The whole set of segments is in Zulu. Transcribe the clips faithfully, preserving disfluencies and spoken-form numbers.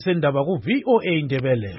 sendaba ku V O A Indebele.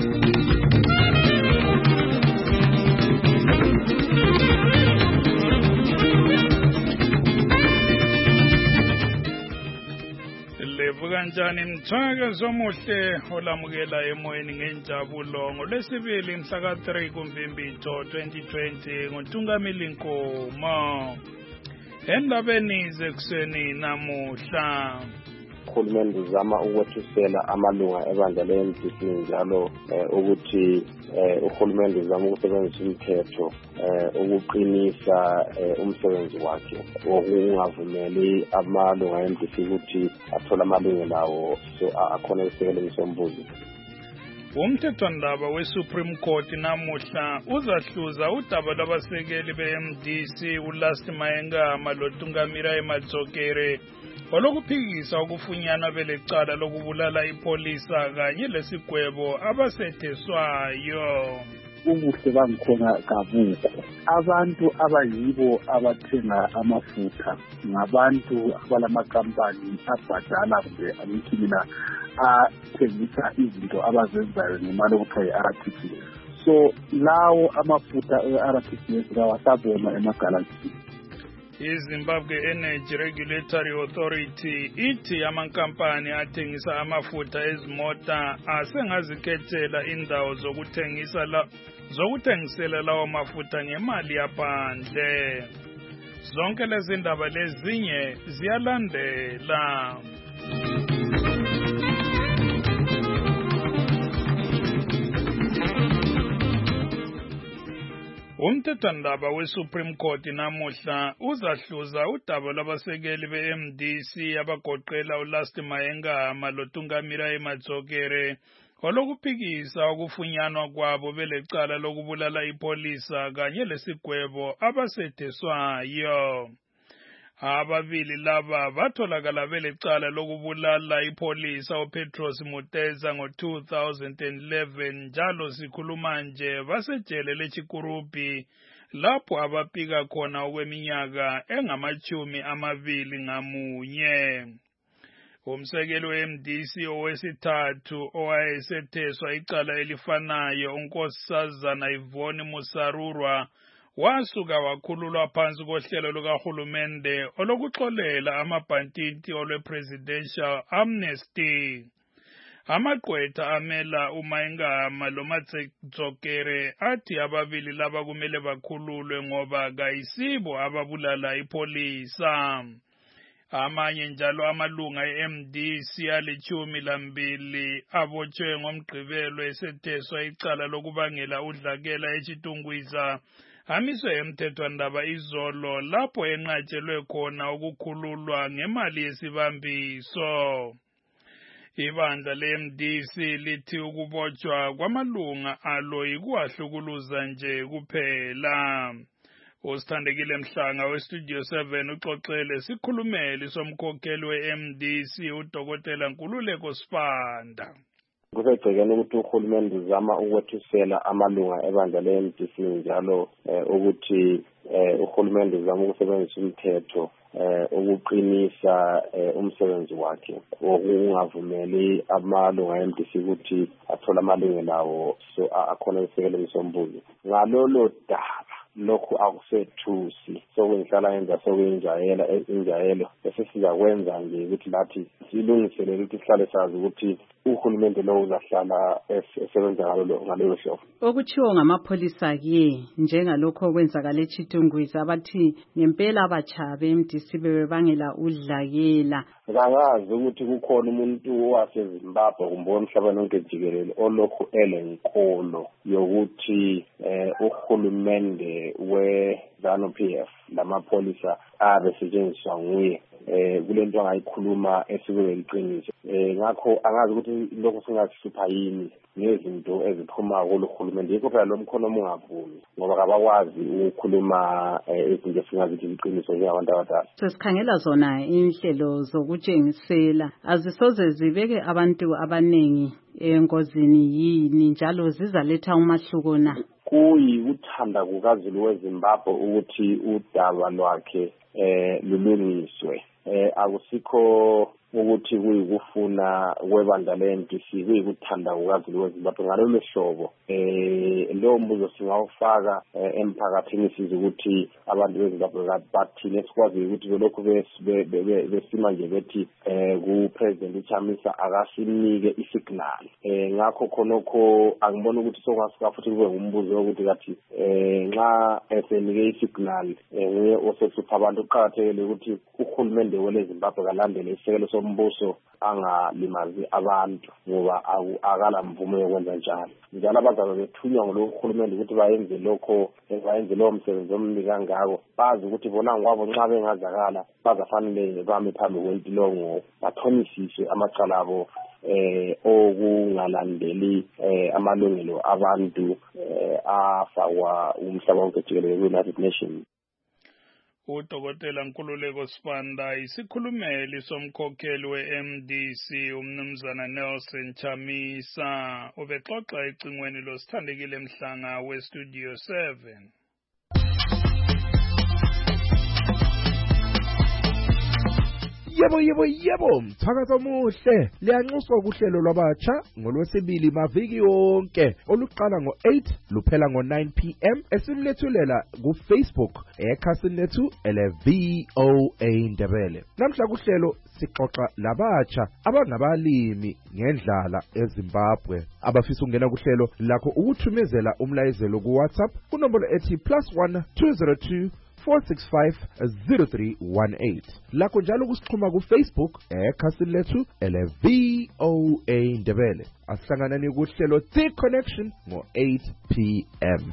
Kanjani mthaka zomuhle olamukela emoyeni ngenjabulo ngolesibili mhla ka three kuMvimbitho twenty twenty ngoNtungamili Nkomo. Endabeni zekuseni namuhla uhulumende uzama ukwethisela amalunga ebandla le-M D C njalo ukuthi uhulumende uzama ukusebenzisa umthetho ukuqinisa umsebenzi wakhe okungavumeli amalunga e-M D C ukuthi athole amalungelo lawo so akhona ukusekela imisombululo. Umthethwandaba we-Supreme Court namuhla uzahluza udaba lwabasekeli be-M D C uLasti Mayengama loTungamira Emadzokere olokuphikisa ukufunyanwa belecala lokubulala ipolisa kanye lesigwebo abasetheswayo. Ubuhle bangikhona kabukho abantu abayibo abathenga amafutha ngabantu abalamakampani abhadala kumbe amikimina athengisa izinto abazenzayo ngemali okuthiwa yi-R T G S. So lawo amafutha e-R T G S kawasabonwa emagalaxy. iZimbabwe Energy Regulatory Authority ithi amankampani athengisa amafutha ezimota asengazikhethela indawo zokuthengisa la zokuthengisela lawo mafutha ngemali yaphandle. Zonke lezi ndaba lezinye ziyalandela. Umthethwandaba we-Supreme Court namuhla uzahluza udaba lwabasekeli be-M D C abagoqela uLasti Mayengama loTungamira Emadzokere olokuphikisa ukufunyanwa kwabo belecala lokubulala ipolisa kanye lesigwebo abasetheswayo. Ababili laba batholakala belecala lokubulala ipolisa uPetros Muteza ngo-two thousand eleven njalo sikhuluma nje basejele leChikurubi lapho abapika khona okweminyaka engamachumi amabili ngamunye. Umsekeli we-M D C owesithathu owayesetheswa icala elifanayo uNkosazana Yvonne Musarurwa wasuka wakhululwa phansi kohlelo lukahulumende olokuxolela amabhantiti olwe-Presidential Amnesty. Amagqwetha amela uMayengama loMadzokere athi ababili laba kumele bakhululwe ngoba kayisibo ababulala ipolisa. Amanye njalo amalunga e-M D C alichumi lambili abotshwe ngomgqibelo esetheswa icala lokubangela udlakela eChitungwiza amiswe emthethwandaba izolo lapho enqatshelwe khona ukukhululwa ngemali yesibambiso. Ibandla le-M D C lithi ukubotshwa kwamalunga alo yikuwahlukuluza nje kuphela. Usithandekile Mhlanga weStudio seven uxoxele sikhulumeli somkhokheli we-M D C uDokotela Nkululeko Sibanda. Kusegcekeni ukuthi uhulumende uzama ukwethisela amalunga ebandla le-M D C njalo ukuthi uhulumende uzama ukusebenzisa umthetho ukuqinisa umsebenzi wakhe okungavumeli amalunga e-M D C ukuthi athole amalungelo lawo so akhona ukusekela imisombululo. Ngalolo daba lokhu akusethusi sokungihlala yenza sokuyinjayela injayelo esesizakwenza nje ukuthi lathi silungiselele ukuthi sihlale sazi ukuthi uhulumende lo uzahlala esebenza ngalo ngalo hlobo. Okuchiwo ngamapholisa ke njengalokho okwenzakala eChitungwiza abathi ngempela abatsha be-M D C bebangela udlakela. Ngangazi ukuthi kukhona umuntu waseZimbabwe kumbe emhlabeni wonke jikelele olokhu elenkolo yokuthi uhulumende we-ZANU P F lamapolisa abesetshenziswa nguye kulento angayikhuluma esikube liqiniso. Ngakho angazi ukuthi lokho singasipha yini nezinto eziphuma kulo hulumende yikho phela lo mkhono ungavumi ngoba kabakwazi ukukhuluma izinto esingazithi liqiniso njengabantu abadala. Sesikhangela zona inhlelo zokutshengisela azisoze zibeke abantu abanengi engozini yini njalo zizaletha umahluko na? Kuyikuthanda kukaZulu weZimbabwe ukuthi udaba lwakhe eh lulungiswe. Eh akusikho ukuthi kuyikufuna kwebandla le-M D C kuyikuthanda ukwazi kweZimbabwe ngalolu hlobo eh lo mbuzo singawufaka emphakathini sizwe ukuthi abantu beZimbabwe bathini esikwazi ukuthi lokho besima nje bethi eh ku President uChamisa akasinike isignal eh ngakho khonokho angibona ukuthi sokwazi futhi kube umbuzo ukuthi kathi eh nxa esenike isignal nguye osehlupha abantu uqhakathekile ukuthi uhulumende weZimbabwe kalandele isekelo sombuso angalimazi abantu ngoba akala mvumo yokwenza njalo njalo abazabe bethunywa ngulohulumende ukuthi bayenze lokho bayenze lo msebenzi omnika ngako bazi ukuthi bona ngwabo nxa bengazakala bazafanele bame phambi kwentilongo bathonisiswe amacala abo eh okungalandeli eh amalungelo abantu eh afakwa umhlaba wonke jikelele kwi-United Nations. Udokotela Nkululeko Sibanda isikhulumeli somkhokheli we-M D C umnumzana Nelson Chamisa ubexoxa ecingweni losithandekile Mhlanga we-Studio seven. Yebo yebo yebo mthakazo omuhle liyanxuswa kuhlelo lwabatsha ngolwesibili maviki yonke oluqala ngo eight luphela ngo nine p m esimlethulela ku Facebook ekhasini lethu ele V O A Ndebele. Namhla kuhlelo sixoxa labatsha abangabalimi ngendlala eZimbabwe abafisa ukungena kuhlelo lakho ukuthumezela umlayezelo ku WhatsApp kunombolo ethi plus one two zero two four six five zero three one eight. Lakho njalo kusixhuma ku Facebook ekhasini lethu ele V O A Ndebele. Asihlanganani kuhlelo The Connection ngo eight p m.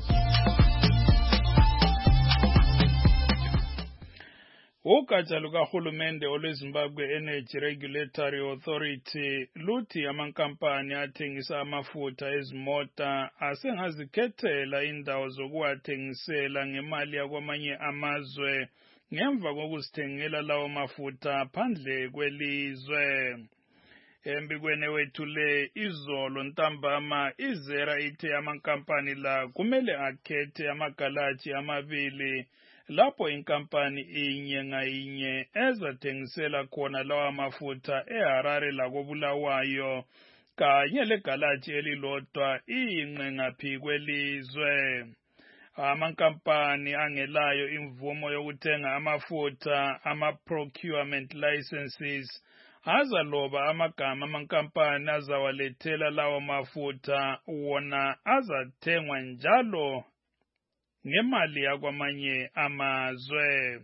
Ugatsha lukahulumende olweZimbabwe Energy Regulatory Authority luthi amankampani athengisa amafutha ezimota asengazikhethela indawo zokuwathengisela ngemali yakwamanye amazwe ngemva kokuzithengela lawo mafutha phandle kwelizwe. Embikweni wethu le izolo ntambama izera ithe amankampani la kumele akhethe amagalaji amabili lapho inkampani inye ngayinye ezathengisela khona lawa mafutha eHarare lakobulawayo kanye legalaji elilodwa iyingqe ngaphi kwelizwe. Amankampani angelayo imvumo yokuthenga amafutha ama-procurement licenses azaloba amagama amankampani azawalethela lawo mafutha wona azathengwa njalo ngemali yakwamanye amazwe.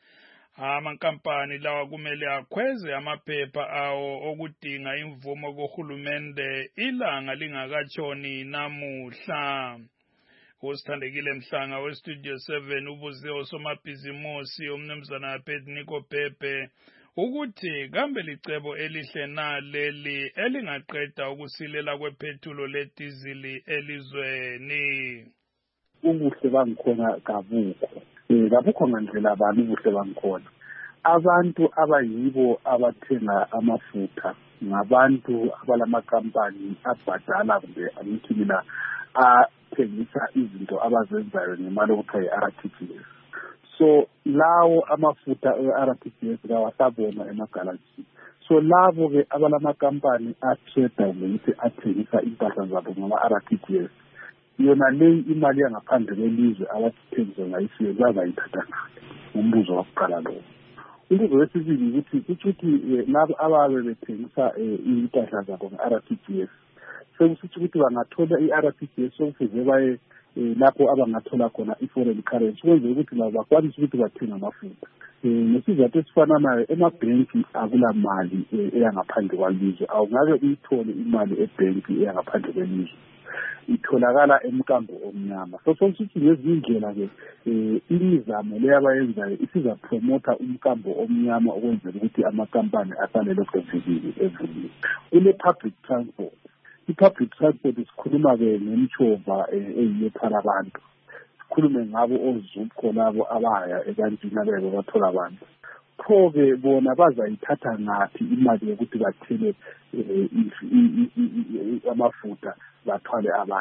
Amankampani lawa kumele akhweze amaphepha awo okudinga imvumo kuhulumende ilanga lingakatshoni namuhla. Usithandekile Mhlanga we-Studio seven ubuze osomabhizimusi umnumzana Abednego Pepe ukuthi kambe licebo elihle na leli elingaqeda ukusilela kwephethulo ledizili elizweni. Ubuhle bangikhona kabukho eh kabukho ngandlela bani ubuhle bangikhona abantu abayibo abathenga amafutha ngabantu abalamakampani abhadala kumbe angithi mina athengisa izinto abazenzayo ngemali okuthiwa yi-R T G S. So lawo amafutha e-R T G S kawasabona emagalaji. So labo ke abalamakampani atrade ngokuthi athengisa impahla zabo ngama-R T G S yona le imali yangaphandle kwelizwe abathengisa ngayisiyo bazayithatha ngaphi. Umbuzo wokuqala lo. Umbuzo wesibili ukuthi ukuthi labo ababe bethengisa impahla zabo nge-R T G S sekusithi ukuthi bangathola i-R T G S sokufuze baye lapho abangathola khona i-foreign currency kwenze ukuthi labo bakwanise ukuthi bathenga amafutha. Nesizathu esifana nayo emabhenki akula mali eyangaphandle kwelizwe awungake uyithole imali ebhenki eyangaphandle kwelizwe itholakala emkambo omnyama. So sokuthi ngezindlela ke imizamo leyabayenzayo isiza promota umkambo omnyama ukwenzela ukuthi amakampani asale lokho evukile evukile. Kule public transport i-public transport isikhuluma ke nemchova eyiyethwala abantu sikhulume ngabo ozupho labo abaya ebantwini abebe bathola abantu pho-ke bona bazayithatha ngaphi imali yokuthi bathele amafutha bathwale abantu.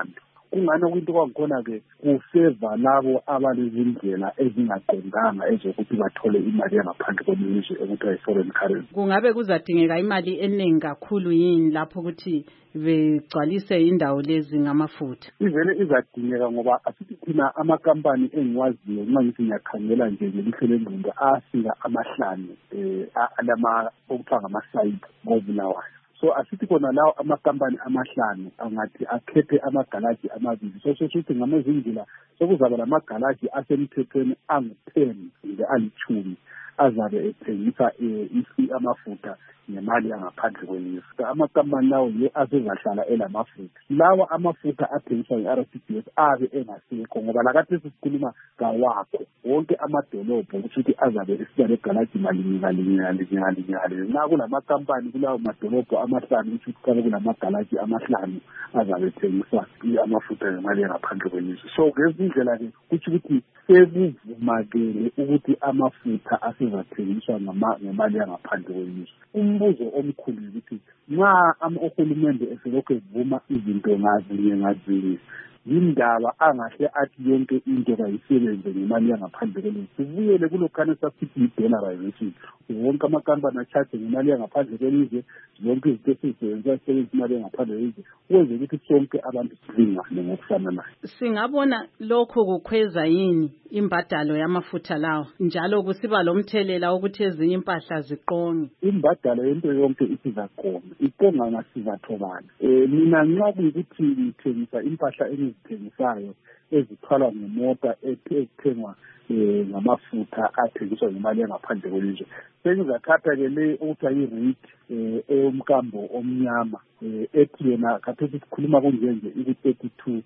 kungani kwinto kwakhona-ke kufeva labo abanezindlela ezingaqondanga ezokuthi bathole imali yangaphandle kwelizwe ekuthiwa yi-foreign currency. Kungabe kuzadingeka imali eningi kakhulu yini lapho ukuthi begcwalise indawo lezi ngamafutha? Ivele izadingeka ngoba asithi thina amakampani engiwaziyo nxa ngithi ngiyakhangela nje ngelihlo lengqondo afika amahlanu um alama okuthiwa ngama-site ngobulawayo. So asithi khona lawo amakampani amahlanu angathi akhethe amagalaji amabili. So sesithi ngamazindlela sokuzaba lamagalaji asemthethweni angu-ten nje alithumi azabe ethengisa amafutha nemali angaphandle kwelizwe. Amakampani lawo ye asezahlala elamafutha. Lawa amafutha athengiswa yi-R T B S abe engasekho ngoba lakathi sisikhuluma ngawakho wonke amadolobho ukuthi azabe esiba legalaji malinye ngalinye ngalinye ngalinye ngalinye. Nxa kulamakampani kulawo madolobho amahlanu ukuthi kuqale kulamagalaji amahlanu azabe ethengisa amafutha nemali angaphandle kwelizwe. So ngezindlela-ke kutsho ukuthi sekuvumakele ukuthi amafutha asezathengiswa ngemali yangaphandle kwelizwe. Umbuzo omkhulu ukuthi nxa uhulumende eselokhu evuma izinto ngazinye ngazinye yindaba angahle athi yonke into kayisebenze ngemali yangaphandle kwelizwe. Sivuyele kulokhana sasithi yi-dollarization. Wonke amakampani achaze ngemali yangaphandle kwelizwe, zonke izinto esizisebenzisa zisebenzisa imali yangaphandle kwelizwe, kwenze ukuthi sonke abantu silingane ngokufananayo. Singabona lokho kukhweza yini imbadalo yamafutha lawo njalo kusiba lomthelela ukuthi ezinye impahla ziqonge? Imbadalo yento yonke isizaqonga, iqonga ngasizathobana. Eh mina nxa kuyikuthi ngithengisa impahla engizithengisayo ezithwala ngemota ethengwa eh ngamafutha athengiswa ngemali yangaphandle kwelizwe, sengizathatha-ke le okuthiwa yi-rate eh eyomkambo omnyama eh ethi yena khathesi sikhuluma kunjenje iku-thirty-two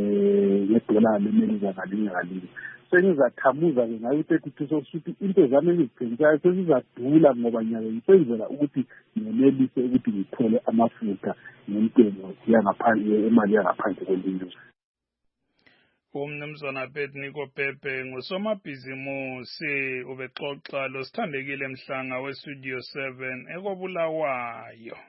eh ngedola lemelika ngalinye ngalinye. Sengizathamuza-ke ngayo i-thirty-two sokuthi into zami engizithengisayo sezizadula ngoba nyayo ngisenzela ukuthi ngenelise ukuthi ngithole amafutha nentengo yangaphandle imali yangaphandle kwelizwe. Umnumzana Petniko Pepe ngusomabhizimusi ubexoxa lo Sithandekile Mhlanga we-Studio seven ekobulawayo.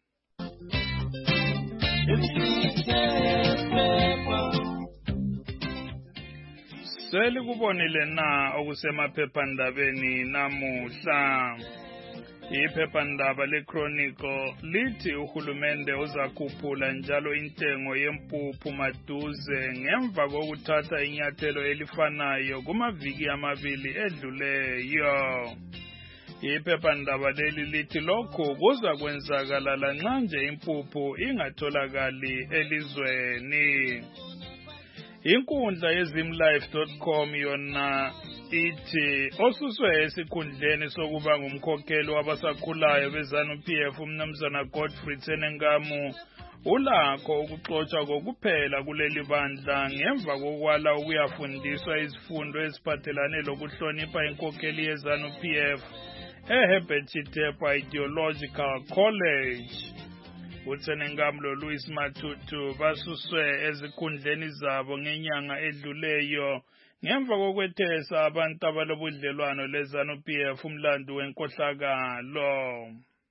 Selikubonile na okusemaphephandabeni namuhla. Iphephandaba le-Chronicle lithi uhulumende uzakhuphula njalo intengo yempuphu maduze ngemva kokuthatha inyathelo elifanayo kumaviki amabili edluleyo. Iphephandaba leli lithi lokhu kuza kwenzakala lanxa nje impuphu ingatholakali elizweni. Inkundla yezimlife dot com yona ithi osuswe esikhundleni sokuba ngumkhokheli wabasakhulayo beZanu P F umnumzana Godfrey Tsenengamu ulakho ukuxotsha kokuphela kuleli bandla ngemva kokwala ukuyafundiswa izifundo eziphathelane lokuhlonipha inkokheli yeZanu P F eHerbert Chitepa Ideological College. uTsenengamu loLouis Matutu basuswe ezikhundleni zabo ngenyanga edluleyo ngemva kokwethesa abantu abalobudlelwano leZanu P F umlando wenkohlakalo.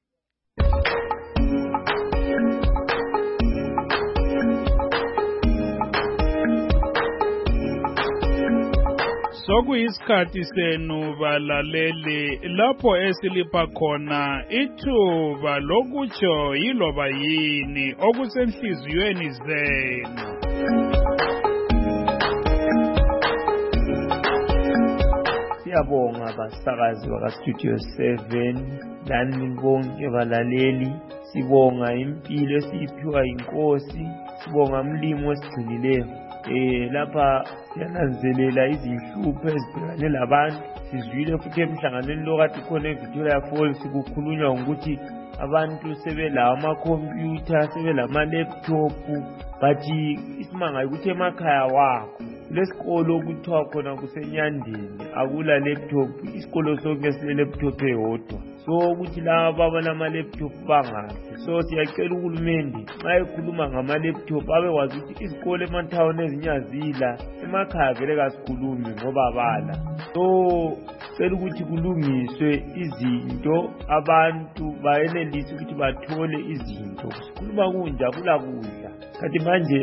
Sokuyisikhathi senu balaleli lapho esilipha khona ithuba lokutsho yiloba yini okusenhliziyweni zenu. Siyabonga basakazi baka-Studio seven, lani bonke balaleli, sibonga impilo esiyiphiwa inkosi, sibonga umlimo osigcinileyo. Eh lapha siyananzelela izinhlupho ezibhekane labantu, sizwile futhi emhlanganweni lo kade khona eVictoria Falls kukhulunywa ukuthi abantu sebelawo amakhompyutha, sebelama laptop, but isimanga ukuthi emakhaya wakho lesikolo kuthiwa khona kusenyandeni akula laptop, isikolo sonke sile laptop eyodwa. So ukuthi laba abalama laptop bangazi. So siyacela uhulumende nxa ekhuluma ngama laptop abekwazi ukuthi isikole emantown ezinyazila emakhaya vele kasikhulumi ngoba bala. So sicela ukuthi kulungiswe izinto, abantu bayenelise ukuthi bathole izinto. Sikhuluma kunja kula kudla. Kanti manje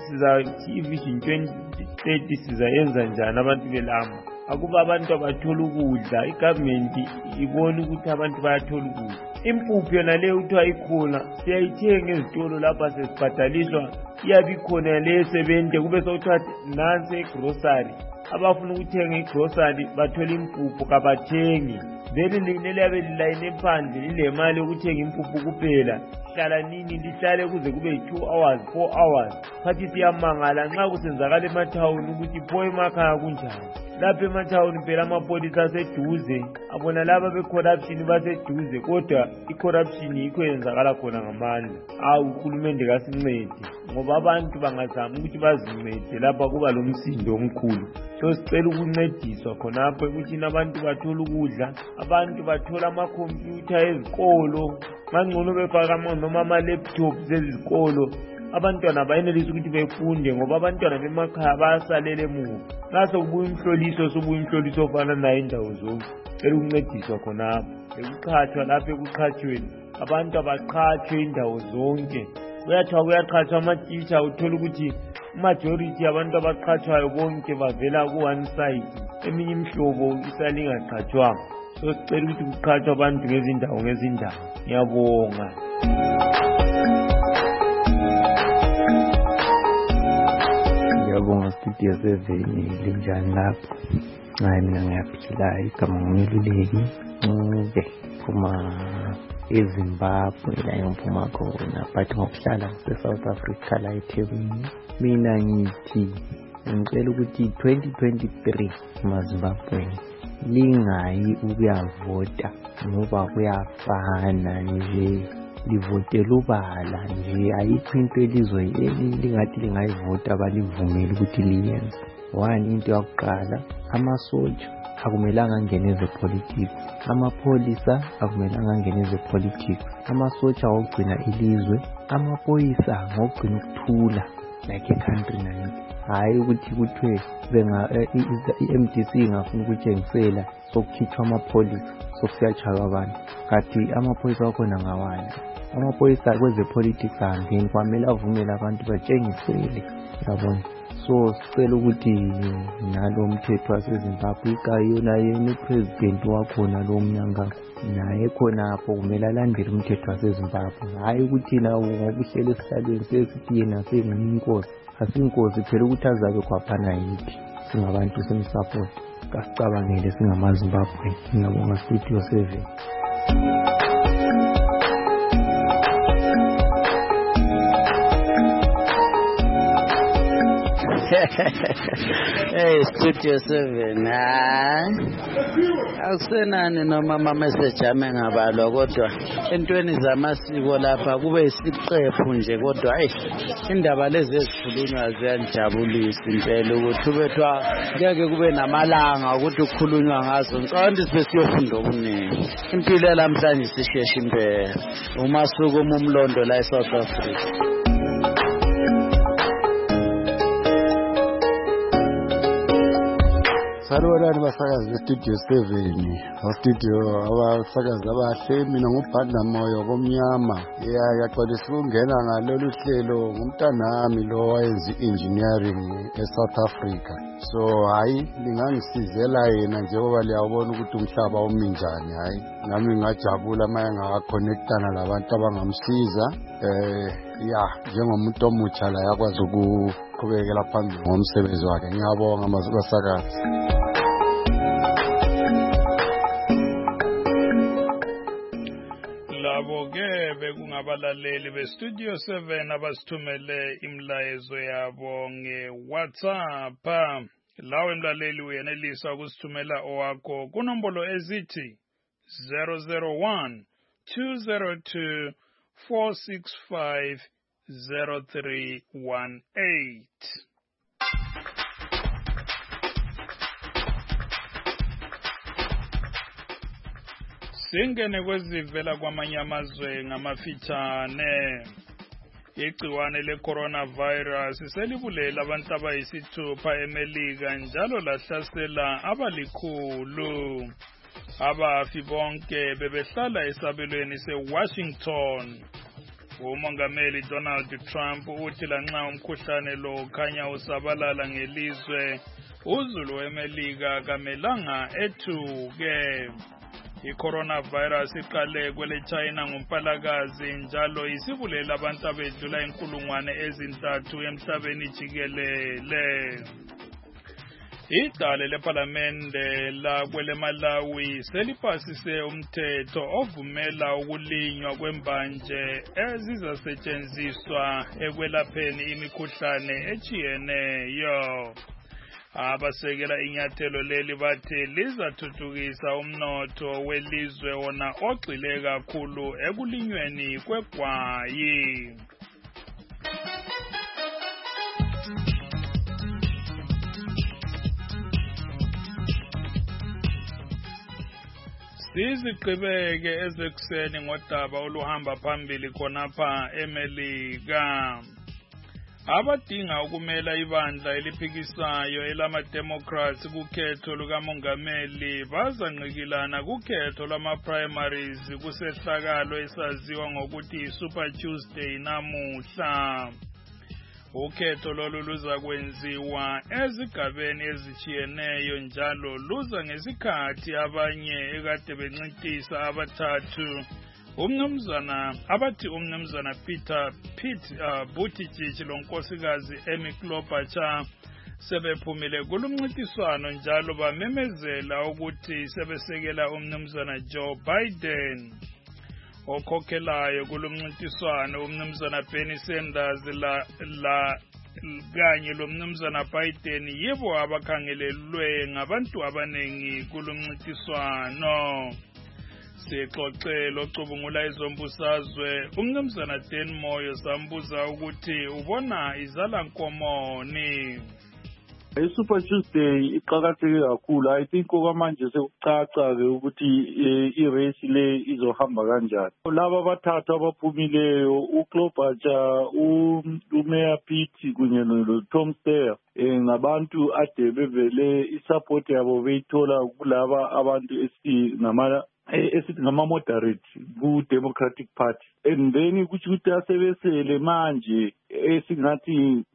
sizathi ivision twenty thirty sizayenza njani abantu belamba. Akuba abantu abathola ukudla, igovernment ibona ukuthi abantu bayathola ukudla. Impuphu yona leyo uthiwa ikhona, siyayithenga ezitolo lapha sesibhadaliswa, iyabe ikhona le sebenze kube sokuthiwa nansi egrocery. Abafuna ukuthenga igrocery bathola impuphu kabathengi. Vele liyabe lilayine phandle lilemali yokuthenga impuphu kuphela. Hlala nini lihlale kuze kube two hours four hours. Phathi siyamangala nxa kusenzakala emathawuni ukuthi pho emakhaya kunjani. Lapha emathawuni phela amapolisa aseduze, abona laba becorruption baseduze, kodwa icorruption yikho yenzakala khona ngamandla. Awu uhulumende kasincede ngoba abantu bangazama ukuthi bazincede lapha kuba lomsindo omkhulu. So sicela ukuncediswa khonapho ukuthi abantu bathola ukudla, abantu bathola amakhompyutha ezikolo, mangcono befaka noma ama-laptops ezikolo. Abantwana bayenelisa ukuthi befunde ngoba abantwana bemakhaya bayasalela emuva. Ngase kubuya umhloliso sobuya umhloliso ofana nayo indawo zonke. Cela ukuncediswa khonapho. Ekuqhathwa lapha ekuqhathweni, abantu abaqhathwe indawo zonke. Kuyathiwa kuyaqhathwa ama-teacher, uthola ukuthi majority abantu abaqhathwayo bonke bavela ku-one side. Eminye imihlobo isalingaqhathwanga. So sicela ukuthi kuqhathwe abantu ngezindawo ngezindawo. Ngiyabonga. Ngiyabonga studio seven linjani lapho. Hayi mina ngiyaphila igama ngiluleki ncube phuma eZimbabwe la ngiphuma khona but ngokuhlala eSouth Africa la eThekwini. Mina ngithi ngicela ukuthi twenty twenty-three maZimbabwe lingayi ukuyavota ngoba kuyafana nje. Livotela ubala nje, ayikho into elizwe elingathi lingayivota balivumele ukuthi liyenze. One, into yokuqala, amasoja akumelanga angene ezepolitics, amapholisa akumelanga angene ezepolitics, amasoja awugcina ilizwe, amaphoyisa ngokugcina ukuthula like a country nayo. Hayi ukuthi kuthiwe benga i-M D C ingafuna ukutshengisela sokukhitshwa amapholisa sokusiyachaywa abantu, kanti amaphoyisa akhona ngawani. Amaphoyisa kwezepolitics ahambeni kwamele avumele abantu batshengisele, yabona. So sicela ukuthi nalo mthetho waseZimbabwe ikayona yena upresident wakhona lo mnyanga naye khonapho kumele alandele umthetho waseZimbabwe. Hayi ukuthi nawo ngobuhlele esihlalweni sesithi yena sengiyinkosi. Asinkosi phela ukuthi azabe khwaphana yithi singabantu semsupport. Kasicabangele singamaZimbabwe. Ngiyabonga studio seven. Hey studio seven, hayi akusenani noma ama message ame ngabalwa, kodwa entweni zamasiko lapha kube isiqephu nje, kodwa hey indaba lezi ezikhulunywa ziyajabulisa impela ukuthi ubethwa ngeke kube namalanga ukuthi ukukhulunywa ngazo. Ngicela ukuthi siyofunda okuningi. Impilo lamhlanje sisheshe impela umasuku umumlondo la eSouth Africa. Saludani basakazi bestudio seven, studio abasakazi abahle. Mina ngubhadla moyo komnyama. Yaxolisa ukungena ngalolu hlelo ngumntanami lo wayenza engineering eSouth Africa. So hayi lingangisizela yena njengoba liyabona ukuthi umhlaba umi njani. Hayi nami ngajabula maye ngaconnectana labantu abangamsiza eh ya njengomuntu omutsha la yakwazi ukuqhubekela phambili ngomsebenzi wakhe. Ngiyabonga basakazi. Labo-ke bekungabalaleli bestudio seven abasithumele imlayezo yabo nge-WhatsApp. Lawe mlaleli uyenelisa ukusithumela owakho kunombolo ezithi zero zero one two zero two four six five zero three one eight. Singene kwezivela kwamanye amazwe ngamafitshane. Igciwane le-coronavirus selibulela abantu abayisithupha eMelika njalo lahlasela abalikhulu. Abafi bonke bebehlala esabelweni se-Washington. umongameli Donald Trump uthi lanxa umkhuhlane lo khanya usabalala ngelizwe uzulu wemelika kamelanga ethuke. I-coronavirus iqale kwele China ngumpalakazi njalo isibulela abantu abedlula inkulungwane ezintathu emhlabeni jikelele. Idale leParlamende la kwele Malawi selipasise umthetho ovumela ukulinywa kwembanje ezizasetshenziswa ekwelapheni imikhuhlane echiyeneyo. Abasekela inyathelo leli bathi lizathuthukisa umnotho welizwe wona ogxile kakhulu ekulinyweni kwegwayi. Siziqhibeke ezekuseni ngodaba oluhamba phambili khonapha eMelika. Abadinga ukumela ibandla eliphikisayo elama-Democrats kukhetho lukamongameli bazanqikilana kukhetho lwama-primaries kusehlakalo esaziwa ngokuthi i-Super Tuesday namuhla. Ukhetho lolu luza kwenziwa ezigabeni ezichiyeneyo njalo luza ngesikhathi abanye ekade bencintisa abathathu umnumzana abathi umnumzana Peter Pete uh, Buttigieg lonkosikazi Amy Klobuchar sebephumile kulumncintiswano njalo bamemezela ukuthi sebesekela umnumzana Joe Biden. Okhokhelayo kulumncintiswano umnumzana Bernie Sanders la la kanye lomnumzana Biden yibo abakhangelelwe ngabantu abanengi kulumncintiswano. Sixoxela ocubungula izombusazwe umnumzana Dan Moyo sambuza ukuthi ubona izala nkomoni. I-Super Tuesday iqakatheke kakhulu. I think okwamanje sekucaca ke ukuthi i-race le izohamba kanjani. Laba abathathu abaphumileyo uKlobuchar, uMayor Pete kunye noTom Steyer ngabantu ade bevele isupport yabo beyithola kulaba abantu esingama esithi ngama-moderate ku-Democratic Party. And then kuthi ukuthi asebesele manje esingathi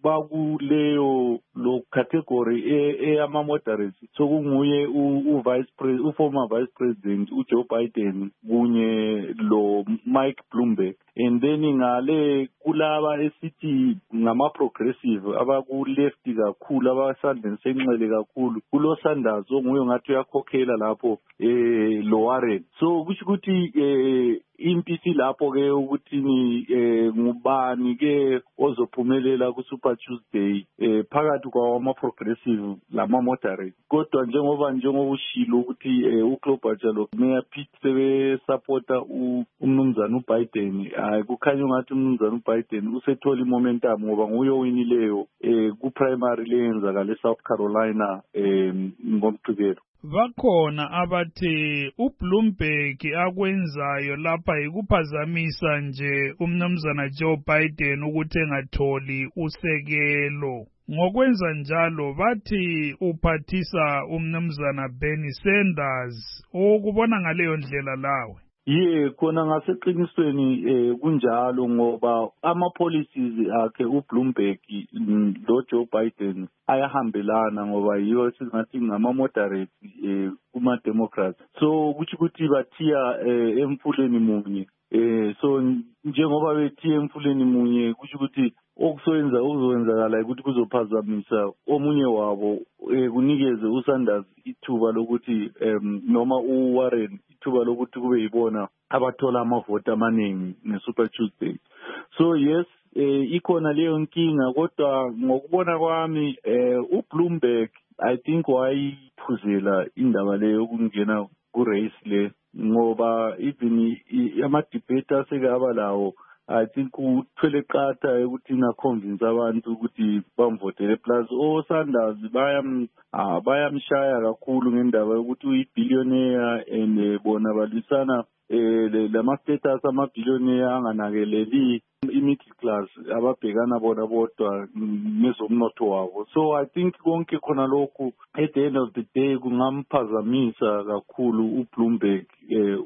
bakuleyo lo category eyama-moderates. So kunguye u-vice president, u-former vice president uJoe Biden kunye lo Mike Bloomberg. And then ngale kulaba esithi ngama-progressive abaku-left kakhulu abasandleni senxele kakhulu kulo Sanders onguye ngathi uyakhokhela lapho eh lo Warren. So kusho ukuthi eh impisi lapho ke ukuthi ni ngubani ke ozophumelela ku Super Tuesday eh phakathi kwama progressive lama moderate. Kodwa njengoba njengoba ushilo ukuthi uKlobuchar lo Mayor Pete sebe supporta umnumzana uBiden, hayi kukhanya ngathi umnumzana uBiden usethola momentum ngoba nguye owinileyo eh ku primary leyenzakala eSouth Carolina eh ngomgqibelo. Bakhona abathi uBloomberg akwenzayo lapha ikuphazamisa nje umnumzana Joe Biden ukuthi engatholi usekelo. Ngokwenza njalo bathi uphathisa umnumzana Bernie Sanders. Okubona ngaleyo ndlela lawe. Ye khona ngaseqinisweni eh kunjalo ngoba ama policies akhe uBloomberg lo Joe Biden ayahambelana ngoba yiyo singathi ngama moderate eh kuma Democrats. So kuthi ukuthi bathiya emfuleni munye eh so njengoba bethiya emfuleni munye kuthi ukuthi okusoyenza ukuzowenzakala ukuthi kuzophazamisa omunye wabo kunikeze uSanders ithuba lokuthi noma uWarren ithuba lokuthi kube yibona abathola amavoti amaningi ngeSuper Tuesday. So yes eh ikhona leyo nkinga kodwa ngokubona kwami eh uBloomberg I think wayiphuzela indaba leyo ukungena ku race le ngoba even ama debaters ekaba lawo I think uthwele qatha ukuthi na convince abantu ukuthi bamvotele plus o Sanders bayam bayamshaya kakhulu ngendaba yokuthi uyibillionaire and bona balisana eh lama status ama billionaire anganakeleli i-middle class ababhekana bona bodwa nezomnotho wabo. So I think konke khona lokhu at the end of the day kungamphazamisa kakhulu uBloomberg eh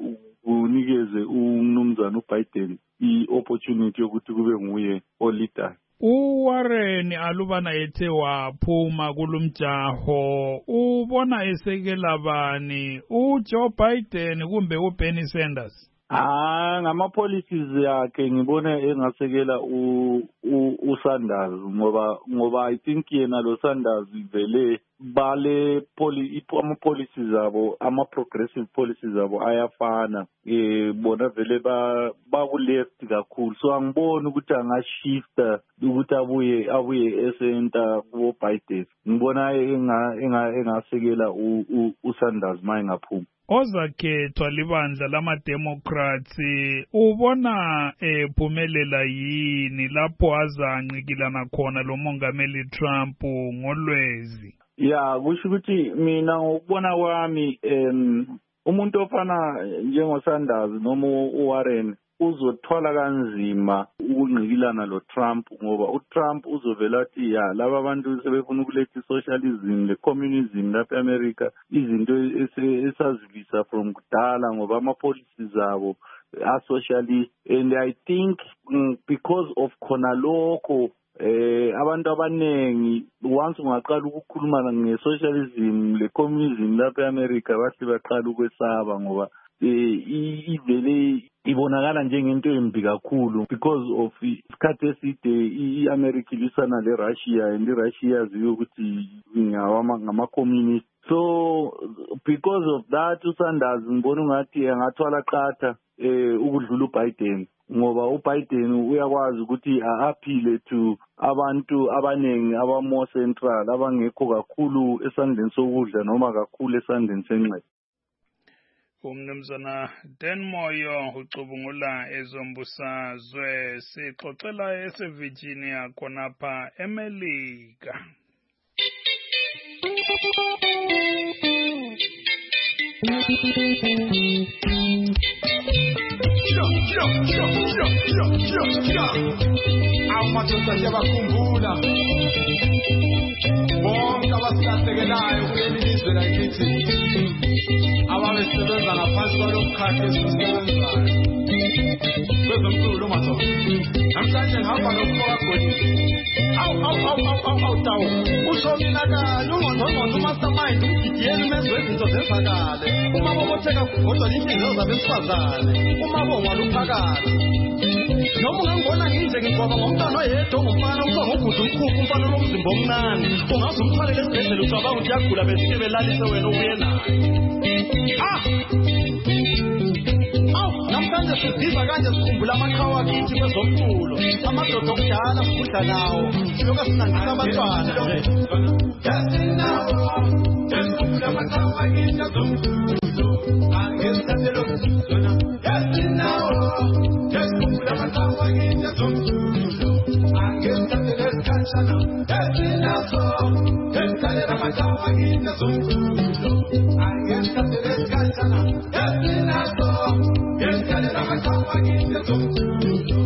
kunikeze umnumzana uBiden i-opportunity yokuthi kube nguye oleader. uWarren alubana ethe waphuma kulumjaho ubona esekela bani uJoe Biden kumbe uBernie Sanders? Ah, ngama policies yakhe ngibona engasekela u uSanders ngoba ngoba I think yena lo Sanders vele bale poli ama policies zabo ama progressive policies zabo ayafana eh bona vele ba ba ku left kakhulu, so angiboni ukuthi angashifta ukuthi abuye abuye esenta ku Biden. Ngibona enga engasekela u uSanders maye ngaphuma. Ozakhethwa libandla lama-Democrats ubona ephumelela yini lapho azancikilana khona lo mongameli Trump ngolwezi? Ya, kusho ukuthi mina ngokubona kwami em umuntu ofana njengoSanders noma uWarren uzothwala kanzima ukungqikilana lo Trump ngoba uTrump uzovela athi ya laba bantu sebefuna ukuletha socialism le communism lapha eAmerica, izinto esazivisa from kudala ngoba ama policies zabo are socialist, and I think mm, because of khona lokho eh abantu abanengi once ungaqala ukukhuluma nge-socialism le communism lapha eAmerica bahle baqala ukwesaba ngoba eh ivele ibonakala njengento embi kakhulu because of isikhathi eside iAmerica ilisana leRussia and iRussia yaziwe ukuthi ngama communist. So because of that uSanders ngibona ungathi angathwala qatha eh ukudlula uBiden ngoba uBiden uyakwazi ukuthi aphile to abantu abanengi abamo central abangekho kakhulu esandleni sokudla noma kakhulu esandleni senxele. Umnumzana Dan Moyo ucubungula ezombusazwe sixoxela eseVirginia khonapha eMelika. Amadoda yabakhumbula bonke abasilahlekelayo kuleli lizwe lakithi ababesebenza ngaphansi kwalomkhakha esisebenzayo kwezomculo madoda. Namhlanje ngihamba nokufoka Godini awu awu awu awu awu tawu usho mina kanye ungondongqondo umastermind umgidiyeli umenzo wezinto zenzakale uma bobotheka kugodwa limpilo zabesifazane uma bongwa luphakathi noma ungangibona nginje ngigoba ngomntwana oyedwa ongumfana uba ngoguza umkhuphu umfana lomzimba omncane ungaze umthwalele esibhedlela ucabanga ukuthi yagula besiye belalise wena ubuye naye. Ah awu namhlanje siziva kanje sikhumbula amaqhawe akithi kwezomculo amadoda okudala sikudla nawo silokhu sinandisa abantwana yasinawo esikhumbula amaqhawe akithi kwezomculo angesithathelo kuzona yasinawo esikhumbula amaqhawe akithi kwezomculo angesithathelo esikhatshana yasinaso esikhalela amaqhawe akithi kwezomculo angesithathelo esikhatshana yasinaso esikhalela amaqhawe akithi kwezomculo.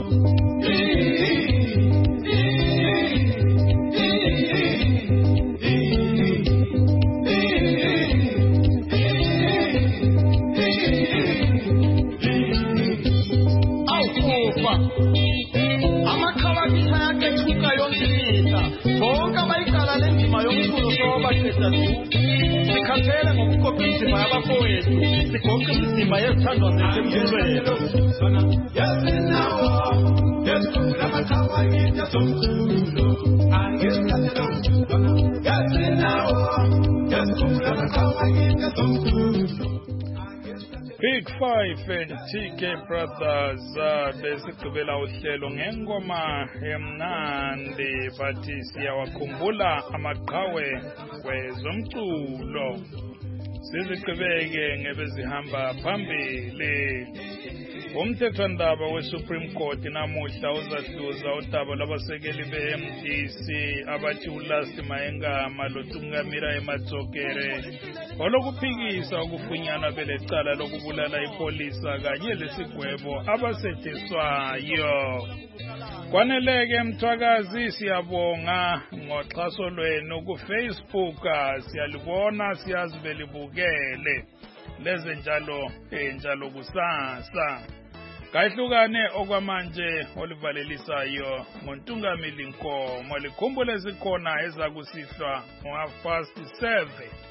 Sikhathele ngokukopha indima yabafowethu sigoqe indima yezithandwa zethu emculweni. Yasinawo esikhumbula amaqhawe akithi kwezomculo angesithathelo kuzona yasinawo esikhumbula amaqhawe akithi kwezomculo. Big Five and T K Brothers besigqibela uhlelo ngengoma emnandi bathi siyawakhumbula amaqhawe kwezomculo. Sizigqibeke ngebezihamba phambili. Umthethwandaba weSupreme Court namuhla uzahluza udaba lwabasekeli be-M D C abathi uLucy Mayenga loTungamira Ematsokere olokuphikisa ukufunyanwa belecala lokubulala ipolisa kanye lesigwebo abasetheswayo. Kwaneleke mthwakazi siyabonga ngoxhaso lwenu ku Facebook, siyalibona siyazi belibukele. leze njalo eh, njalo kusasa. Kayihlukane okwamanje olivalelisayo ngoNtungamili Nkomo likhumbule zikhona ezakusihlwa ngo half past seven.